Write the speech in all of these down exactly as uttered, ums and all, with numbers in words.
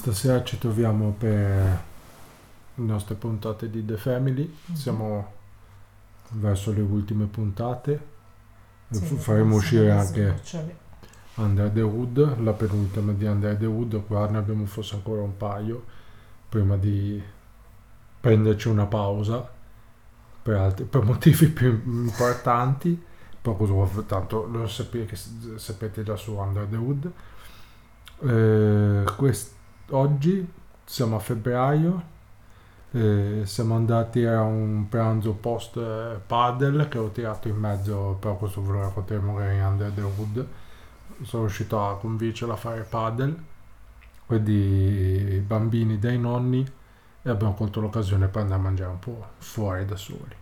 Stasera ci troviamo per le nostre puntate di The Family. Mhm. Siamo verso le ultime puntate. Sì, F- faremo siamo uscire dei anche sgoccioli. Under the Hood, la penultima di Under the Hood. Qua ne abbiamo forse ancora un paio prima di prenderci una pausa per, altri, per motivi più importanti. Però tanto lo sapete, sapete già su Under the Hood. Eh, quest- oggi siamo a febbraio, eh, siamo andati a un pranzo post eh, padel che ho tirato in mezzo, però questo ve lo racconteremo magari in Under the Hood. Sono riuscito a convincerla a fare padel, quindi i bambini dai nonni, e abbiamo colto l'occasione per andare a mangiare un po' fuori da soli.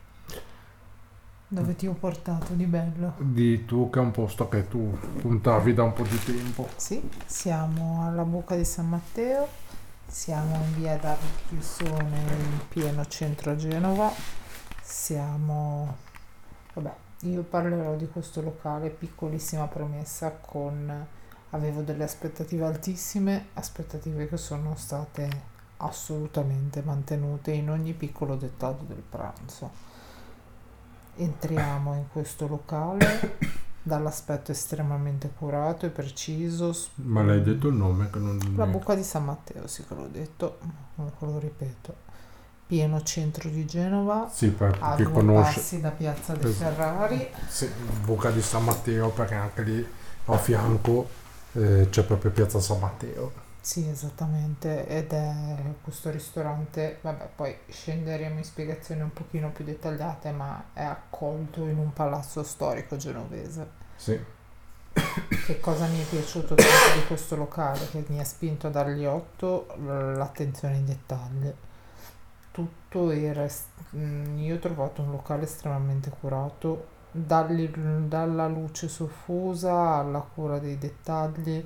Dove ti ho portato di bello? Di tu, che è un posto che tu puntavi da un po' di tempo. Sì, siamo alla Buca di San Matteo, siamo in via d'Archiusone in pieno centro a Genova. Siamo... Vabbè, io parlerò di questo locale, piccolissima premessa, con... Avevo delle aspettative altissime, aspettative che sono state assolutamente mantenute in ogni piccolo dettaglio del pranzo. Entriamo in questo locale dall'aspetto estremamente curato e preciso. s- Ma l'hai detto il nome? Che non... La Buca di San Matteo, sì che l'ho detto, comunque lo ripeto. Pieno centro di Genova, Sì, per a chi due conosce. passi da Piazza dei Es- Ferrari. Sì, Buca di San Matteo, perché anche lì a fianco eh, c'è proprio Piazza San Matteo. Sì, esattamente, ed è questo ristorante, vabbè, poi scenderemo in spiegazioni un pochino più dettagliate, ma è accolto in un palazzo storico genovese. Sì, Che cosa mi è piaciuto tanto di questo locale, che mi ha spinto a dargli otto, l'attenzione ai dettagli. Tutto era, est- mm, io ho trovato un locale estremamente curato, dalli- dalla luce soffusa alla cura dei dettagli.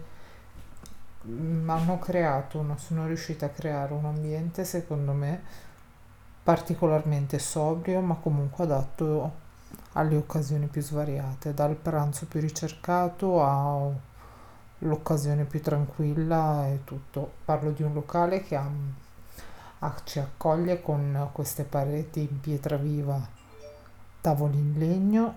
Mm, hanno creato, una, sono riuscita a creare un ambiente, secondo me, particolarmente sobrio, ma comunque adatto alle occasioni più svariate, dal pranzo più ricercato all'occasione più tranquilla e tutto. Parlo di un locale che ha- ha- ci accoglie con queste pareti in pietra viva, tavoli in legno,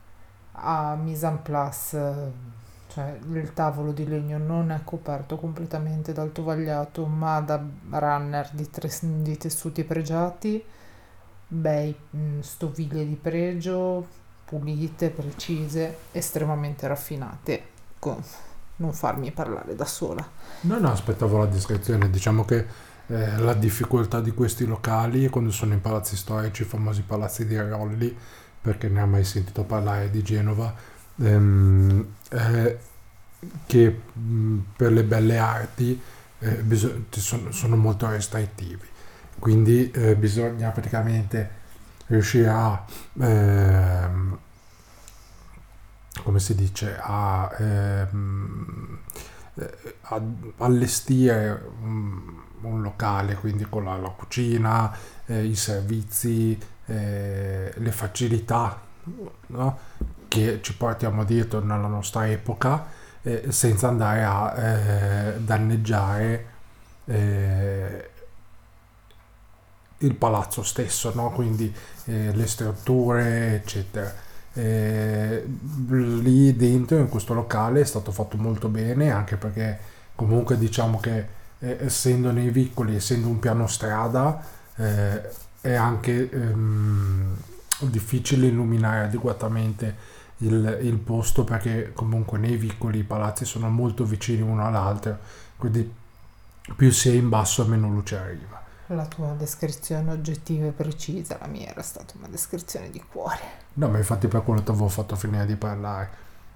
a mise en place, cioè il tavolo di legno non è coperto completamente dal tovagliato, ma da runner di, tres- di tessuti pregiati, bei mm, stoviglie di pregio, pulite, precise, estremamente raffinate. Con- non farmi parlare da sola. no, no, aspettavo la descrizione. Diciamo che eh, la difficoltà di questi locali, quando sono in palazzi storici, i famosi palazzi di Rolli, perché ne ha mai sentito parlare di Genova, ehm, è che mh, per le belle arti eh, biso- ti sono, sono molto restrittivi. Quindi eh, bisogna praticamente riuscire a, ehm, come si dice, a, ehm, eh, a allestire un, un locale, quindi con la, la cucina, eh, i servizi, eh, le facilità, no? Che ci portiamo dietro nella nostra epoca, eh, senza andare a eh, danneggiare eh, il palazzo stesso, no? Quindi eh, le strutture, eccetera. Eh, lì dentro in questo locale è stato fatto molto bene, anche perché comunque diciamo che eh, essendo nei vicoli, essendo un piano strada, eh, è anche ehm, difficile illuminare adeguatamente il, il posto, perché comunque nei vicoli i palazzi sono molto vicini uno all'altro, quindi più sei in basso meno luce arriva. La tua descrizione oggettiva e precisa, la mia era stata una descrizione di cuore. No, ma infatti per quello ti avevo fatto finire di parlare.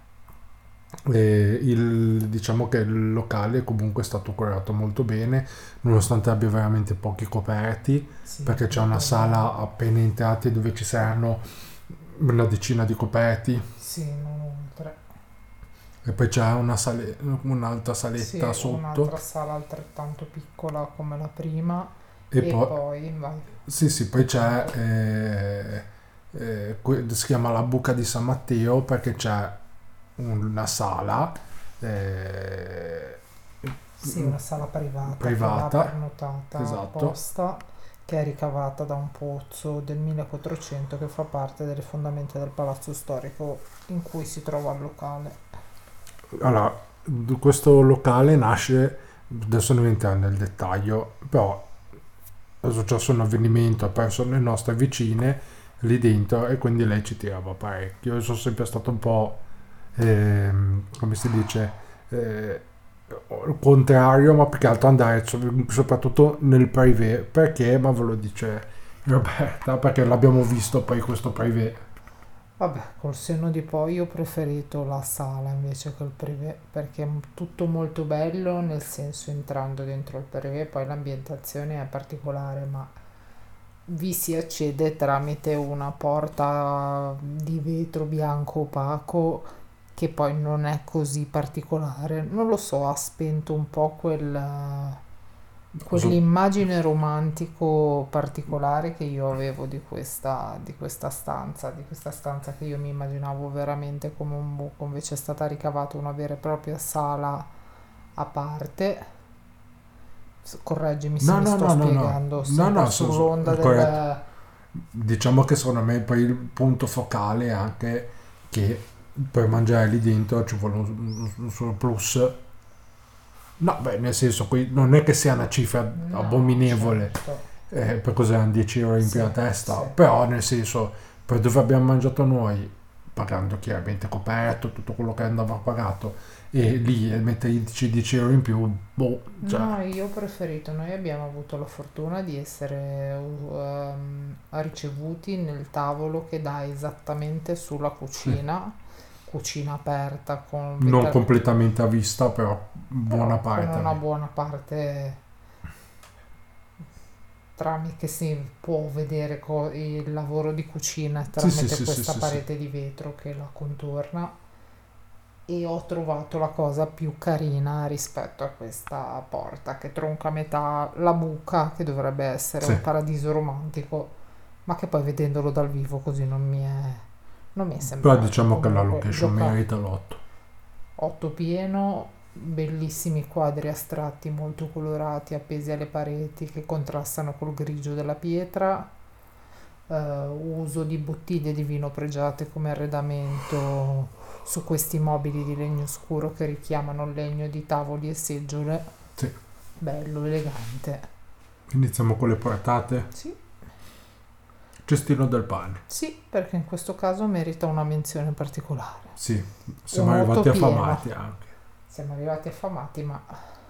E il- diciamo che il locale comunque è stato curato molto bene, nonostante abbia veramente pochi coperti, Sì, perché c'è una molto sala bello. appena entrati dove ci saranno una decina di coperti, Sì, non oltre. e poi c'è una sale- un'altra Sì, saletta un'altra sotto, sala altrettanto piccola come la prima e e poi poi vai. sì, sì, poi c'è eh, eh, que- si chiama la Buca di San Matteo, perché c'è una sala eh, Sì, una sala privata, privata, che va prenotata esatto. apposta, che è ricavata da un pozzo del millequattrocento che fa parte delle fondamenta del palazzo storico in cui si trova il locale. Allora, d- questo locale nasce, adesso non entriamo nel dettaglio, però è successo un avvenimento, ha perso le nostre vicine lì dentro e quindi lei ci tirava parecchio. Io sono sempre stato un po', ehm, come si dice, eh, contrario, ma più che altro andare so- soprattutto nel privé. Perché? Ma ve lo dice Roberta, perché l'abbiamo visto poi questo privé. Vabbè, col senno di poi ho preferito la sala invece che il privé, perché è m- tutto molto bello, nel senso entrando dentro il privé, poi l'ambientazione è particolare, ma vi si accede tramite una porta di vetro bianco opaco che poi non è così particolare. Non lo so, ha spento un po' quel, Cosa- quell'immagine romantico particolare che io avevo di questa, di questa stanza, di questa stanza che io mi immaginavo veramente come un buco, invece è stata ricavata una vera e propria sala a parte. S- Correggimi se No, mi no, sto no, no, no, spiegando, sì, no, un po' no, so- so- sull'onda corretto. del... Diciamo che secondo me poi il punto focale è anche che per mangiare lì dentro ci vuole un, un, un surplus. No, beh, nel senso, qui non è che sia una cifra No, abominevole, certo. eh, per cosa erano dieci euro in più Sì, a testa, sì. però nel senso, per dove abbiamo mangiato noi, pagando chiaramente coperto, tutto quello che andava pagato, e lì e metterci dieci euro in più, boh, cioè, No, io ho preferito, noi abbiamo avuto la fortuna di essere ehm, ricevuti nel tavolo che dà esattamente sulla sì. cucina, cucina aperta con Non veter- completamente a vista, però buona però con parte una lì. buona parte tramite che si può vedere co- il lavoro di cucina Sì, sì, tramite sì, sì, questa sì, sì. parete di vetro che la contorna e ho trovato la cosa più carina rispetto a questa porta che tronca a metà la buca che dovrebbe essere Sì. un paradiso romantico, ma che poi vedendolo dal vivo così non mi è, non mi è Però sembrato. diciamo che la Comunque il location locale merita l'otto. otto pieno, bellissimi quadri astratti molto colorati appesi alle pareti che contrastano col grigio della pietra, eh, uso di bottiglie di vino pregiate come arredamento su questi mobili di legno scuro che richiamano il legno di tavoli e seggiole. Sì. Bello, elegante. Iniziamo con le portate. Sì, Cestino del pane. sì, perché in questo caso merita una menzione particolare. Sì, siamo Un arrivati otto pieno. affamati anche. Siamo arrivati affamati, ma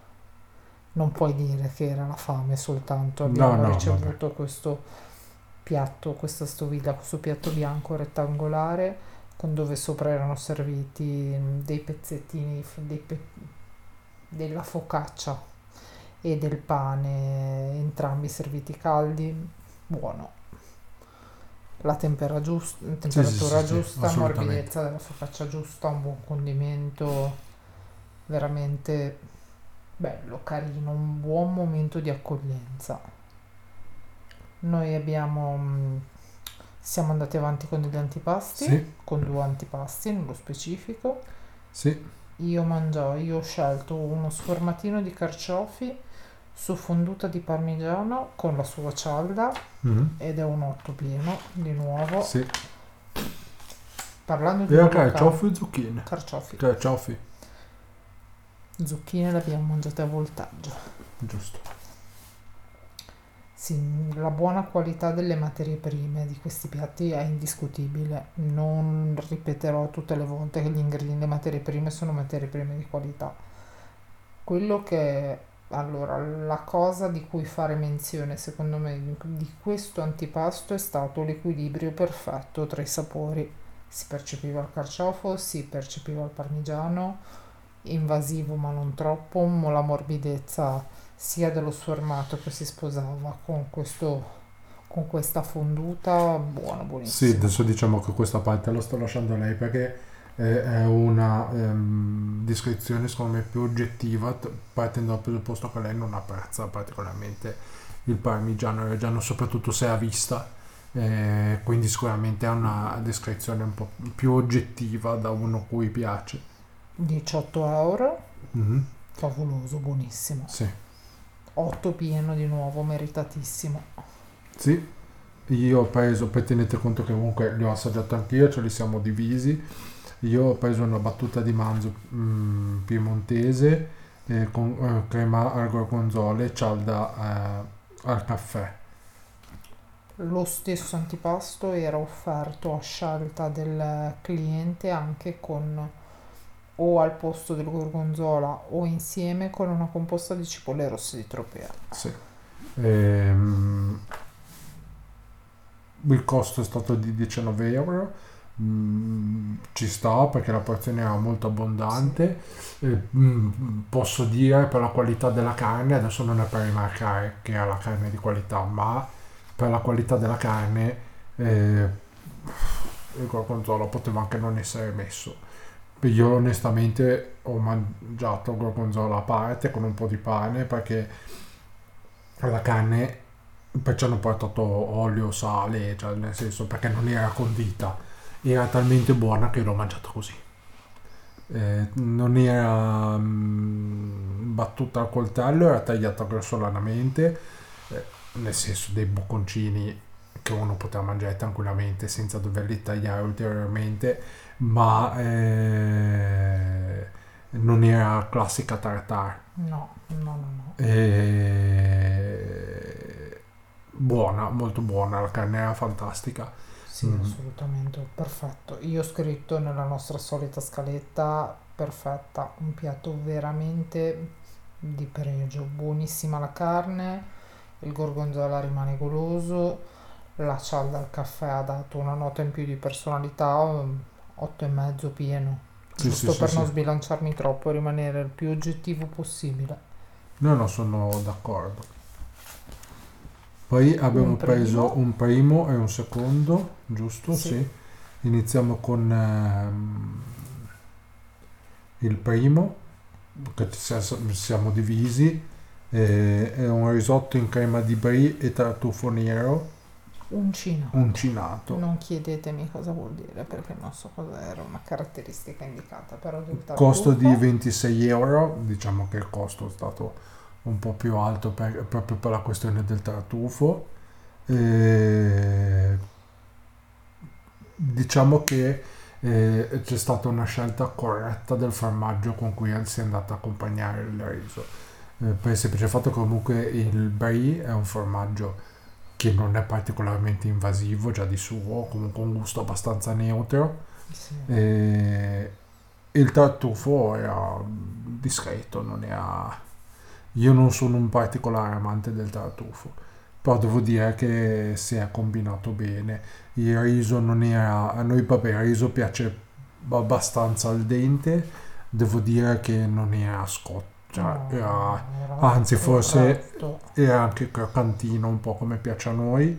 non puoi dire che era la fame soltanto. No, Abbiamo no, vabbè. ricevuto questo piatto, questa stoviglia, questo piatto bianco rettangolare con dove sopra erano serviti dei pezzettini dei pe- della focaccia e del pane, entrambi serviti caldi, buono. La tempera giust- Sì, sì, sì, temperatura sì, giusta, assolutamente. morbidezza della focaccia giusta, un buon condimento, veramente bello, carino, un buon momento di accoglienza. Noi abbiamo, mh, siamo andati avanti con degli antipasti, Sì, con due antipasti nello specifico. sì. Io mangio, io ho scelto uno sformatino di carciofi su fonduta di parmigiano con la sua cialda Mhm. ed è un otto pieno, di nuovo. Sì. Parlando di E un anche locale, cioffi e zucchine. carciofi, Cioè, cioffi. zucchine le abbiamo mangiate a voltaggio. Giusto. Sì, la buona qualità delle materie prime di questi piatti è indiscutibile. Non ripeterò tutte le volte che gli ingredienti, le materie prime sono materie prime di qualità. Quello che, allora, la cosa di cui fare menzione, secondo me, di di questo antipasto è stato l'equilibrio perfetto tra i sapori. Si percepiva il carciofo, si percepiva il parmigiano, invasivo ma non troppo, mo- la morbidezza sia dello sformato che si sposava con questo, con questa fonduta, buono, Sì, buonissimo. adesso diciamo che questa parte la sto lasciando a lei perché eh, è una ehm, descrizione secondo me più oggettiva, t- partendo dal presupposto che lei non apprezza particolarmente il parmigiano reggiano, soprattutto se a vista, eh, quindi sicuramente è una descrizione un po' più oggettiva da uno cui piace. diciotto euro, Mhm. Favoloso, buonissimo. Sì. otto pieno di nuovo, meritatissimo. Sì, io ho preso, poi tenete conto che comunque li ho assaggiato anch'io, ce li siamo divisi. Io ho preso una battuta di manzo mm, piemontese eh, con eh, crema al gorgonzola e cialda eh, al caffè. Lo stesso antipasto era offerto a scelta del cliente anche con o al posto del gorgonzola o insieme con una composta di cipolle rosse di Tropea. Sì. Ehm, il costo è stato di diciannove euro. Mm, ci sta perché la porzione era molto abbondante. Eh, mm, posso dire per la qualità della carne, adesso non è per rimarcare che ha la carne di qualità, ma per la qualità della carne eh, il gorgonzola poteva anche non essere messo. Io onestamente ho mangiato il gorgonzola a parte con un po' di pane perché la carne poi ci hanno portato olio, sale, cioè nel senso perché non era condita, era talmente buona che l'ho mangiata così. Eh, non era mm, battuta al coltello, era tagliata grossolanamente, eh, nel senso dei bocconcini che uno poteva mangiare tranquillamente senza doverli tagliare ulteriormente, ma eh, non era classica tartare. No, no, no, no. Eh, buona, molto buona, la carne era fantastica. Sì, Mm. assolutamente, perfetto. Io ho scritto nella nostra solita scaletta, perfetta, un piatto veramente di pregio, buonissima la carne, il gorgonzola rimane goloso, la cialda al caffè ha dato una nota in più di personalità, um, otto e mezzo pieno, Sì, sì, giusto sì, per non sì. sbilanciarmi troppo e rimanere il più oggettivo possibile. No, no, sono d'accordo. Poi abbiamo Un preso primo, un primo e un secondo, giusto? sì, Sì. Iniziamo con ehm, il primo, che ci sia- siamo divisi. Eh, è un risotto in crema di brie e tartufo nero uncino. uncinato. Non chiedetemi cosa vuol dire perché non so cosa era una caratteristica indicata, però del Costo di tartufo. ventisei euro, diciamo che il costo è stato un po' più alto per- proprio per la questione del tartufo. Eh, diciamo che eh, c'è stata una scelta corretta del formaggio con cui si è andata a accompagnare il riso. Eh, per il semplice fatto che comunque il brie è un formaggio che non è particolarmente invasivo già di suo, comunque un gusto abbastanza neutro. Sì. E il tartufo era discreto, non era... Io non sono un particolare amante del tartufo, però devo dire che si è combinato bene. Il riso non era... A noi, vabbè, il riso piace abbastanza al dente, devo dire che non era scotto, cioè No, era... era Anzi, forse corretto. era anche croccantino, un po' come piace a noi.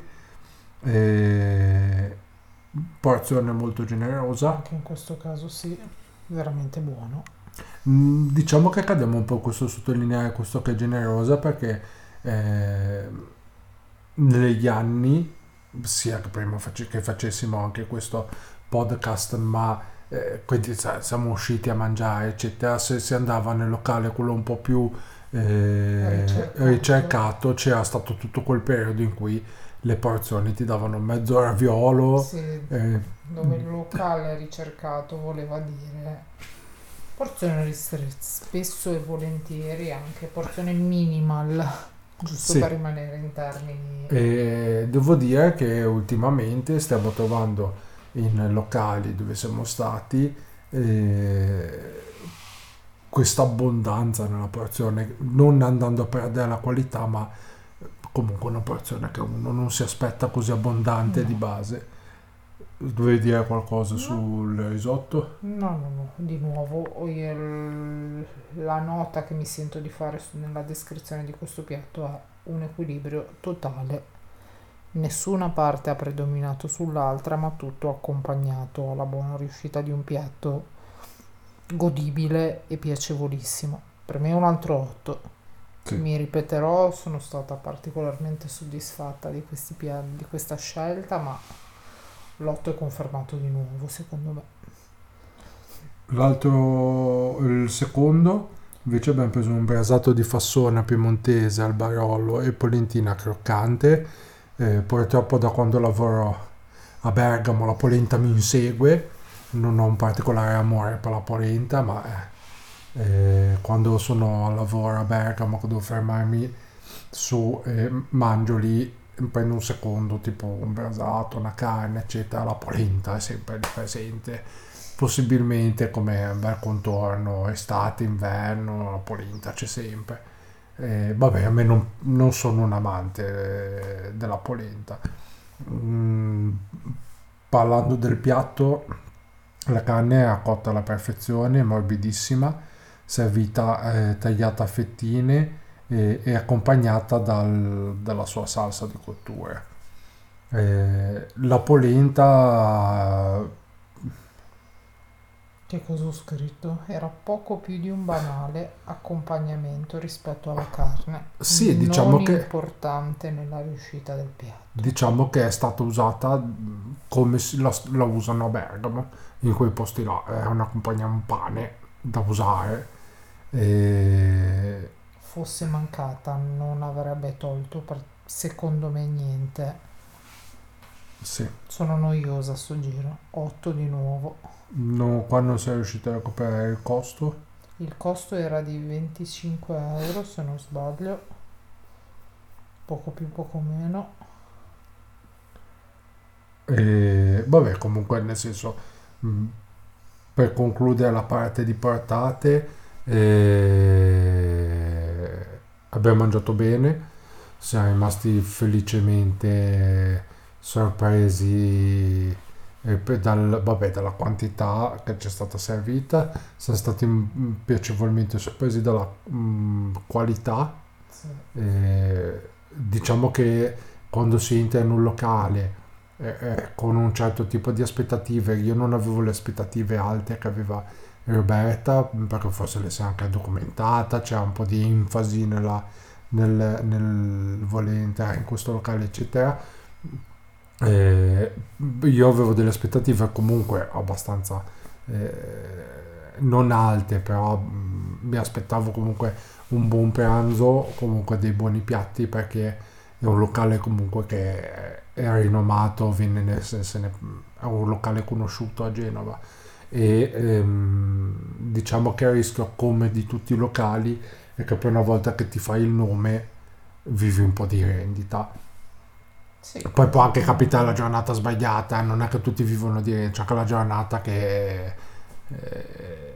E... Porzione molto generosa. Anche in questo caso sì, veramente buono. Mm, Diciamo che accadiamo un po' questo sottolineare questo che è generosa perché eh, negli anni, sia che prima face- che facessimo anche questo podcast, ma eh, quindi sai, siamo usciti a mangiare, eccetera, se si andava nel locale quello un po' più eh, Ricercato. ricercato, c'era stato tutto quel periodo in cui le porzioni ti davano mezzo raviolo. Sì, eh, dove il locale ricercato voleva dire porzione ristretta, spesso e volentieri anche porzione minimal, giusto Sì. per rimanere in termini. E devo dire che ultimamente stiamo trovando in locali dove siamo stati eh, questa abbondanza nella porzione, non andando a perdere la qualità, ma comunque una porzione che uno non si aspetta così abbondante No. di base. Dovevi dire qualcosa No. sul risotto? No, no, no, di nuovo il- la nota che mi sento di fare su- nella descrizione di questo piatto è un equilibrio totale. Nessuna parte ha predominato sull'altra, ma tutto accompagnato alla buona riuscita di un piatto godibile e piacevolissimo. Per me è un altro otto. Sì. Mi ripeterò, sono stata particolarmente soddisfatta di questi pia- di questa scelta, ma l'otto è confermato di nuovo, secondo me. L'altro, il secondo? Invece abbiamo preso un brasato di fassona piemontese al Barolo e polentina croccante. Eh, purtroppo da quando lavoro a Bergamo la polenta mi insegue, non ho un particolare amore per la polenta, ma eh, eh, quando sono al lavoro a Bergamo, che devo fermarmi su, eh, mangio lì, prendo un secondo, tipo un brasato, una carne, eccetera, la polenta è sempre lì presente. Possibilmente come bel contorno, estate, inverno, la polenta c'è sempre. Eh, vabbè, a me non, non sono un amante eh, della polenta. Mm, parlando del piatto, la carne è cotta alla perfezione, morbidissima, servita eh, tagliata a fettine e, e accompagnata dal- dalla sua salsa di cottura. Eh, la polenta, Che cosa ho scritto? Era poco più di un banale accompagnamento rispetto alla carne, sì, non diciamo che, importante nella riuscita del piatto. diciamo che è stata usata come si la, la usano a Bergamo, in quei posti là. È una compagnia, un pane da usare. E, Fosse mancata non avrebbe tolto per- secondo me niente. sì, Sono noiosa sto giro. otto di nuovo. no, qua non sei riuscito a recuperare il costo. Il costo era di venticinque euro se non sbaglio, poco più poco meno. E, vabbè, comunque, nel senso, mh, per concludere la parte di portate, eh, abbiamo mangiato bene, siamo rimasti felicemente sorpresi eh, per- dal- vabbè, dalla quantità che ci è stata servita, siamo stati mm, piacevolmente sorpresi dalla mm, qualità. Sì. Eh, diciamo che quando si entra in un locale eh, eh, con un certo tipo di aspettative, io non avevo le aspettative alte che aveva Roberta, perché forse le si è anche documentata, c'è un po' di enfasi nella, nel, nel voler entrare in questo locale, eccetera. Eh, io avevo delle aspettative comunque abbastanza eh, non alte, però mh, mi aspettavo comunque un buon pranzo, comunque dei buoni piatti, perché è un locale comunque che è rinomato, viene nel- se- se ne- è un locale conosciuto a Genova e ehm, diciamo che il rischio, come di tutti i locali, è che poi una volta che ti fai il nome vivi un po' di rendita. Sì, Poi può anche come- capitare la giornata sbagliata, non è che tutti vivono di rendita, c'è anche la giornata che eh,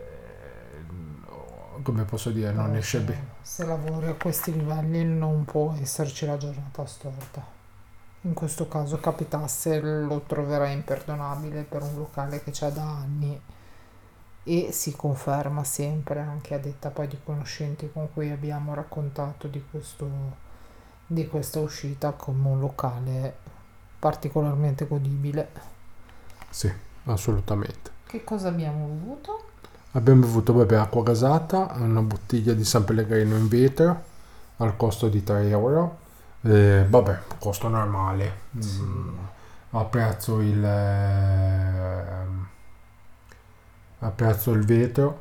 come posso dire, non però esce se, bene. se lavori a questi livelli non può esserci la giornata storta. In questo caso capitasse lo troverai imperdonabile per un locale che c'è da anni e si conferma sempre, anche a detta poi di conoscenti con cui abbiamo raccontato di questo, di questa uscita, come un locale particolarmente godibile. Sì, assolutamente. Che cosa abbiamo bevuto? Abbiamo bevuto, vabbè, acqua gasata, una bottiglia di San Pellegrino in vetro al costo di tre euro. Eh, vabbè, costo normale. Sì. Mm, apprezzo il, ehm, apprezzo il vetro.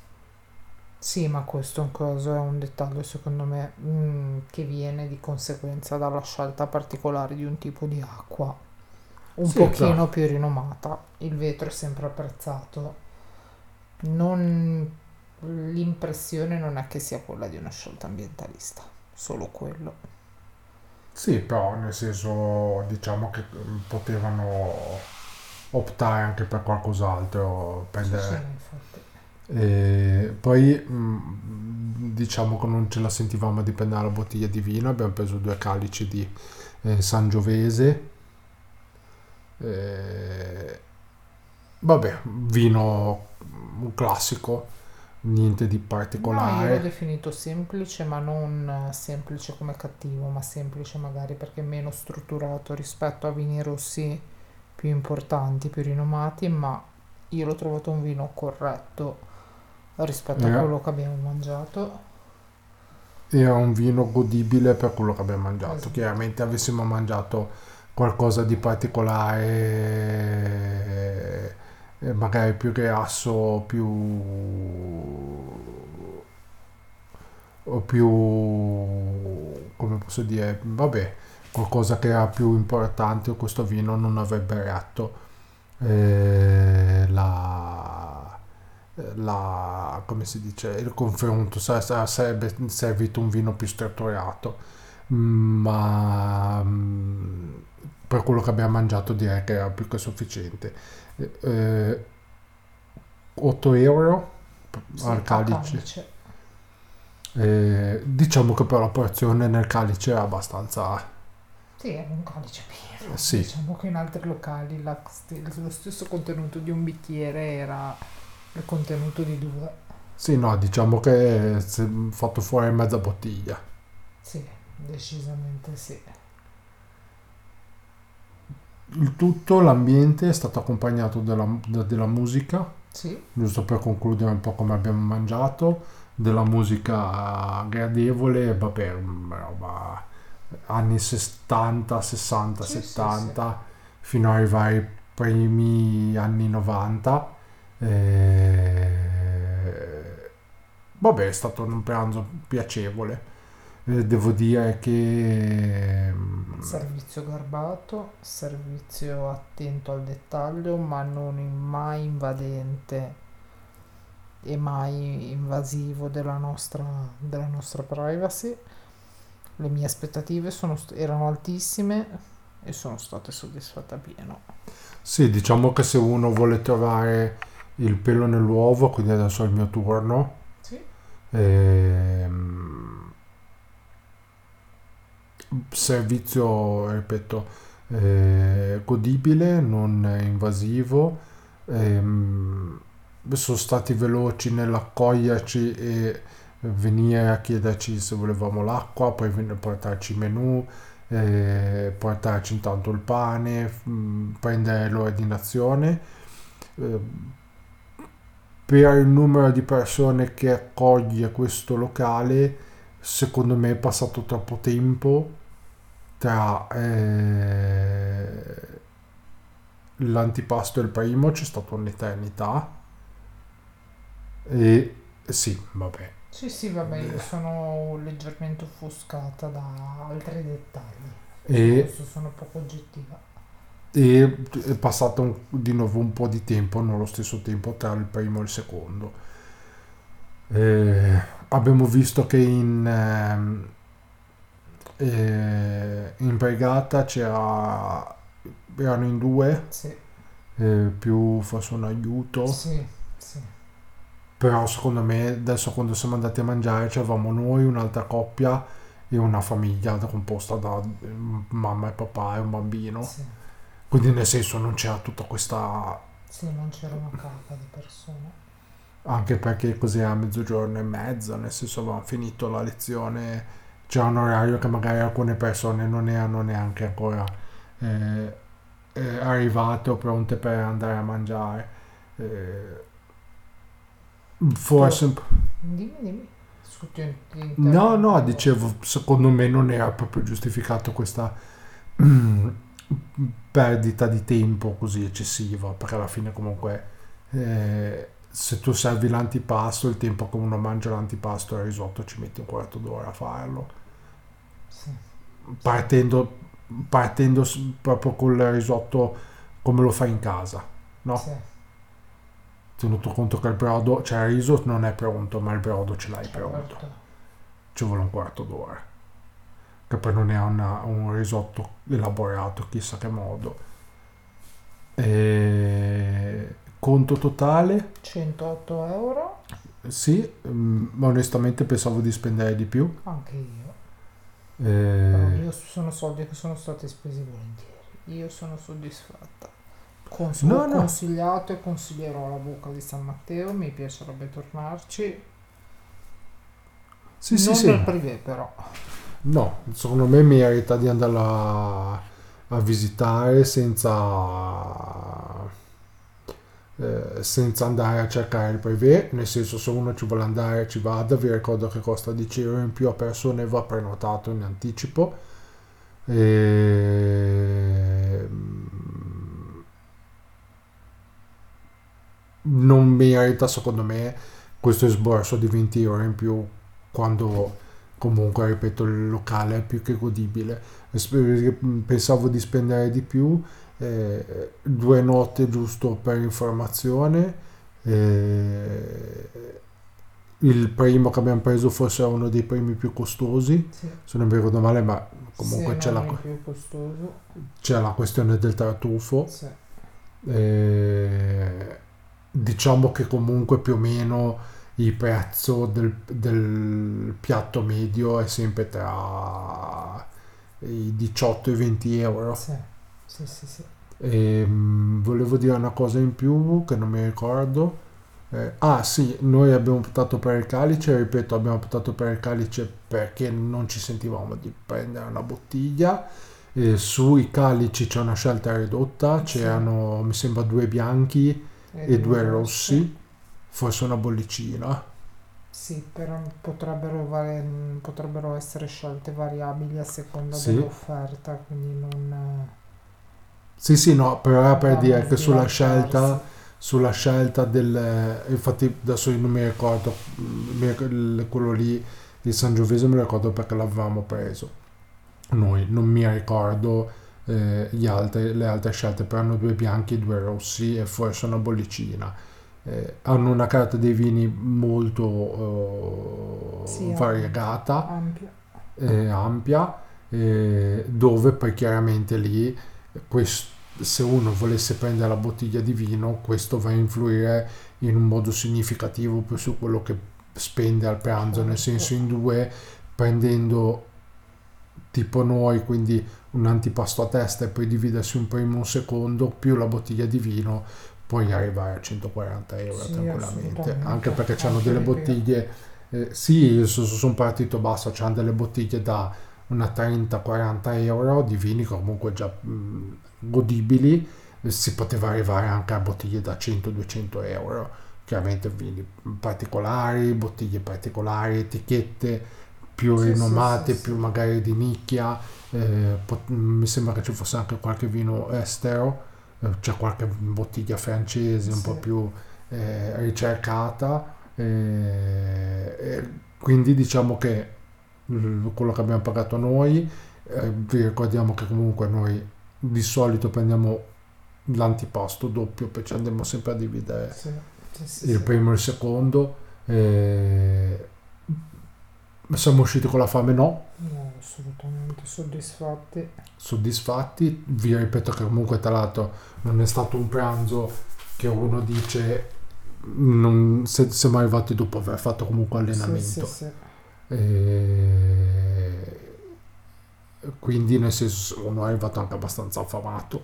Sì, ma questo è un coso, è un dettaglio secondo me mm, che viene di conseguenza dalla scelta particolare di un tipo di acqua un Sì, però, pochino più rinomata. Il vetro è sempre apprezzato. Non, l'impressione non è che sia quella di una scelta ambientalista, solo quello. sì, però nel senso, diciamo che mm, potevano optare anche per qualcos'altro, Sì, sì, prendere. infatti. E poi mh, diciamo che non ce la sentivamo di prendere la bottiglia di vino, abbiamo preso due calici di eh, Sangiovese. Eh, vabbè, vino un classico, niente di No, io l'ho particolare. definito semplice, ma non eh, semplice come cattivo, ma semplice magari perché meno strutturato rispetto a vini rossi più importanti, più rinomati, ma io l'ho trovato un vino corretto rispetto a Eh, quello che abbiamo mangiato. Era un vino godibile per quello che abbiamo mangiato. Esatto. Chiaramente avessimo mangiato qualcosa di particolare, eh, magari più grasso, più o più, come posso dire, vabbè, qualcosa che era più importante questo vino non avrebbe retto eh, la, la, come si dice, il confronto, sa- sa- sarebbe servito un vino più strutturato, ma mm, per quello che abbiamo mangiato direi che era più che sufficiente. Eh, otto euro Sì, al a calice. calice. Eh, diciamo che però la porzione nel calice era abbastanza. Sì, è un calice pieno. Sì, Diciamo che in altri locali la- lo stesso contenuto di un bicchiere era il contenuto di due. sì, no, diciamo che si è fatto fuori mezza bottiglia. Sì, decisamente sì. Il tutto, l'ambiente è stato accompagnato della, da- della musica, Sì, giusto per concludere un po' come abbiamo mangiato, della musica gradevole, vabbè, roba anni settanta, sessanta, sì, sì, sì. settanta, fino ad arrivare ai primi anni novanta. Eh, Vabbè, è stato un pranzo piacevole. Eh, devo dire che mm, Servizio garbato, servizio attento al dettaglio, ma non in- mai invadente e mai invasivo della nostra, della nostra privacy. Le mie aspettative sono st- erano altissime e sono state soddisfatte appieno. sì, diciamo che se uno vuole trovare il pelo nell'uovo, quindi adesso è il mio turno, Sì, ehm, servizio, ripeto, eh, godibile, non invasivo, ehm, sono stati veloci nell'accoglierci e venire a chiederci se volevamo l'acqua, poi venire a portarci i menù, eh, portarci intanto il pane, mm, prendere l'ordinazione. Eh, per il numero di persone che accoglie questo locale, secondo me è passato troppo tempo tra eh, l'antipasto e il primo, c'è stata un'eternità e sì, vabbè. sì, sì, vabbè, io sono leggermente offuscata da altri dettagli. Su E, questo sono poco oggettiva. e è passato un- di nuovo un po' di tempo, non lo stesso tempo, tra il primo e il secondo. Eh, abbiamo visto che in, ehm, eh, in brigata c'era, erano in due, Sì, eh, più forse un aiuto. sì, sì, Però secondo me adesso quando siamo andati a mangiare c'eravamo noi, un'altra coppia e una famiglia composta da mm, mamma e papà e un bambino. sì, Quindi nel senso non c'era tutta questa. sì, non c'era una capa di persone. Anche perché così a mezzogiorno e mezza, nel senso avevamo finito la lezione, c'era un orario che magari alcune persone non erano neanche ancora eh, eh, arrivate o pronte per andare a mangiare. Eh, Tu, forse. dimmi, dimmi. Scusi, ti ti No, no, interrompo. dicevo, secondo me non era proprio giustificato questa mm, perdita di tempo così eccessiva, perché alla fine comunque eh, se tu servi l'antipasto, il tempo che uno mangia l'antipasto e il risotto ci metti un quarto d'ora a farlo, Sì, sì, partendo, partendo s- proprio col risotto come lo fai in casa, no? sì, Tenuto conto che il brodo, cioè il riso non è pronto, ma il brodo ce l'hai pronto, certo. ci vuole un quarto d'ora. Che poi non è una- un risotto elaborato chissà che modo. E conto totale? centootto euro, Sì, mm, ma onestamente pensavo di spendere di più. anche io. Però Eh, io sono soldi che sono stati spesi volentieri. Io sono soddisfatta. Cons- ho no, no, consigliato e consiglierò la buca di San Matteo, mi piacerebbe tornarci. sì, sì, Non nel sì, privé però. no, secondo me merita di andarla a visitare senza, eh, senza andare a cercare il privé, nel senso se uno ci vuole andare ci vada, vi ricordo che costa dieci euro in più a persona e va prenotato in anticipo. E non merita secondo me questo esborso di venti euro in più quando comunque, ripeto, il locale è più che godibile. Pensavo di spendere di più, eh, due note giusto per informazione. eh, il primo che abbiamo preso forse è uno dei primi più costosi, Sì. se non mi ricordo male, ma comunque Se c'è, non la, il più costoso. c'è la questione del tartufo. Sì. Eh, diciamo che comunque più o meno il prezzo del, del piatto medio è sempre tra i diciotto e i venti euro. Sì, sì, sì, sì. E, mh, volevo dire una cosa in più che non mi ricordo. Eh, ah sì, noi abbiamo optato per il calice, ripeto, abbiamo optato per il calice perché non ci sentivamo di prendere una bottiglia. Eh, sui calici c'è una scelta ridotta, Sì. c'erano mi sembra due bianchi e due rossi, forse una bollicina. Sì, però potrebbero, vari- potrebbero essere scelte variabili a seconda Sì. dell'offerta, quindi non, Sì, sì, no, però era per da dire non che sulla sbilanciarsi. scelta, sulla scelta del... infatti adesso io non mi ricordo, mi ric- il- quello lì di Sangiovese me lo ricordo perché l'avevamo preso. Noi, non mi ricordo eh, gli altri- le altre scelte, però hanno due bianchi e due rossi e forse una bollicina. Eh, hanno una carta dei vini molto eh, Sì, variegata, ampia. eh, ampia, eh, dove poi chiaramente lì quest- se uno volesse prendere la bottiglia di vino, questo va a influire in un modo significativo più su quello che spende al pranzo, nel Certo. senso in due, prendendo tipo noi, quindi un antipasto a testa e poi dividersi un primo e un secondo, più la bottiglia di vino, puoi arrivare a centoquaranta euro Sì, tranquillamente, assolutamente. anche perché c'hanno Anche delle di più. bottiglie, eh, sì, sono partito basso, c'hanno delle bottiglie da una trenta quaranta euro di vini comunque già mh, godibili, eh, si poteva arrivare anche a bottiglie da cento duecento euro, chiaramente vini particolari, bottiglie particolari, etichette più Sì, sì, rinomate, sì, più sì. magari di nicchia, eh, pot- mi sembra che ci fosse anche qualche vino estero, eh, c'è qualche bottiglia francese un po' Sì. più eh, ricercata, eh, e quindi diciamo che mm, quello che abbiamo pagato noi, eh, vi ricordiamo che comunque noi di solito prendiamo l'antipasto doppio perché andiamo sempre a dividere Sì, sì, sì, il sì. primo e il secondo. eh, siamo usciti con la fame? No. No, assolutamente soddisfatti. Soddisfatti. Vi ripeto che comunque tra l'altro non è stato un pranzo che uno dice non, se, siamo arrivati dopo aver fatto comunque Sì, sì, allenamento. sì. E quindi nel senso uno è arrivato anche abbastanza affamato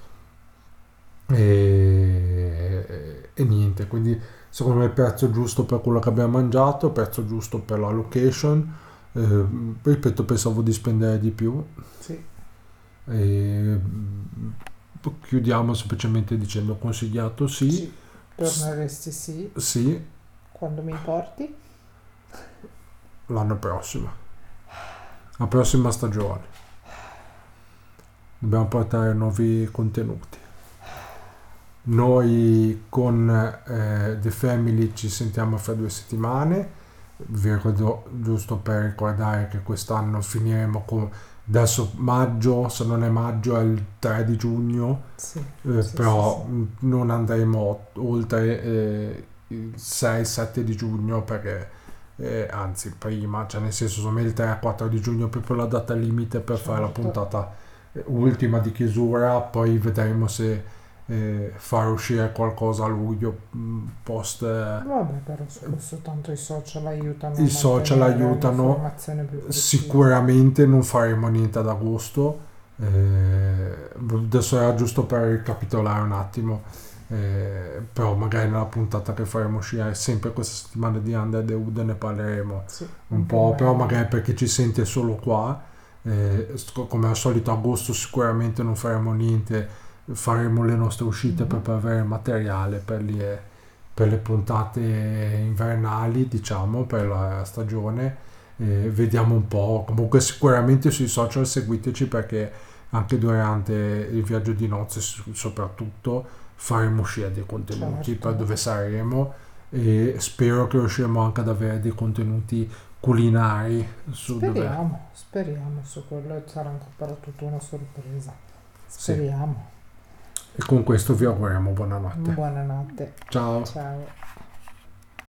e, e niente, quindi secondo me il prezzo giusto per quello che abbiamo mangiato, il prezzo giusto per la location. Eh, ripeto, pensavo di spendere di più. Sì. E chiudiamo semplicemente dicendo consigliato sì, Sì. Torneresti sì. sì, Quando mi porti? l'anno prossimo, la prossima stagione. Dobbiamo portare nuovi contenuti. Noi con eh, The Family ci sentiamo fra due settimane. Vi ricordo, giusto per ricordare, che quest'anno finiremo con adesso maggio, se non è maggio è il tre di giugno, Sì. eh, Sì, però sì, mh, non andremo oltre eh, il sei sette di giugno perché eh, anzi prima, cioè nel senso secondo me il tre quattro di giugno è proprio la data limite per fare la Certo. puntata eh, ultima di chiusura, poi vedremo se eh, far uscire qualcosa a luglio mh, post eh, Vabbè, però su questo tanto i social aiutano i a social mantenere aiutano. l'informazione più precisa. Sicuramente non faremo niente ad agosto. Eh, adesso era giusto per ricapitolare un attimo, eh, però magari nella puntata che faremo uscire sempre questa settimana di Under the Hood ne parleremo Sì, un po', però meglio. magari per chi ci sente solo qua, eh, sc- come al solito agosto sicuramente non faremo niente, faremo le nostre uscite Mhm. per, per avere materiale per le, per le puntate invernali, diciamo, per la stagione. Eh, vediamo un po', comunque sicuramente sui social seguiteci perché anche durante il viaggio di nozze s- soprattutto faremo uscire dei contenuti Certo. per dove saremo e spero che riusciremo anche ad avere dei contenuti culinari su dove... Speriamo, speriamo su quello, sarà ancora tutta una sorpresa. Speriamo. E con questo vi auguriamo buonanotte. Buonanotte. Ciao. Ciao.